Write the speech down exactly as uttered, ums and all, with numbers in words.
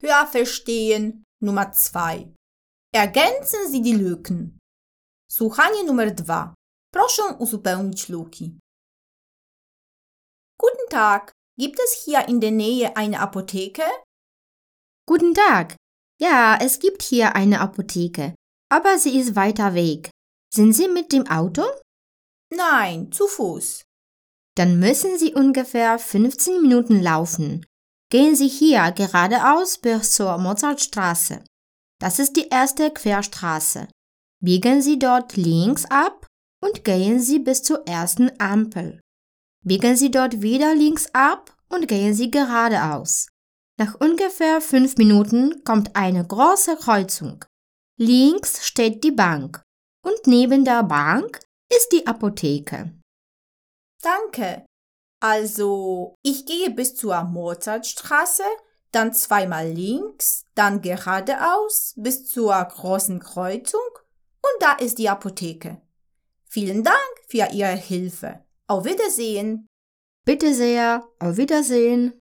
Hörverstehen numer zwei. Ergänzen Sie die Lücken. Słuchanie numer dwa. Proszę uzupełnić luki. Guten Tag. Gibt es hier in der Nähe eine Apotheke? Guten Tag. Ja, es gibt hier eine Apotheke, aber sie ist weiter weg. Sind Sie mit dem Auto? Nein, zu Fuß. Dann müssen Sie ungefähr fünfzehn Minuten laufen. Gehen Sie hier geradeaus bis zur Mozartstraße. Das ist die erste Querstraße. Biegen Sie dort links ab und gehen Sie bis zur ersten Ampel. Biegen Sie dort wieder links ab und gehen Sie geradeaus. Nach ungefähr fünf Minuten kommt eine große Kreuzung. Links steht die Bank und neben der Bank ist die Apotheke. Danke. Also, ich gehe bis zur Mozartstraße, dann zweimal links, dann geradeaus bis zur großen Kreuzung und da ist die Apotheke. Vielen Dank für Ihre Hilfe. Auf Wiedersehen. Bitte sehr, auf Wiedersehen.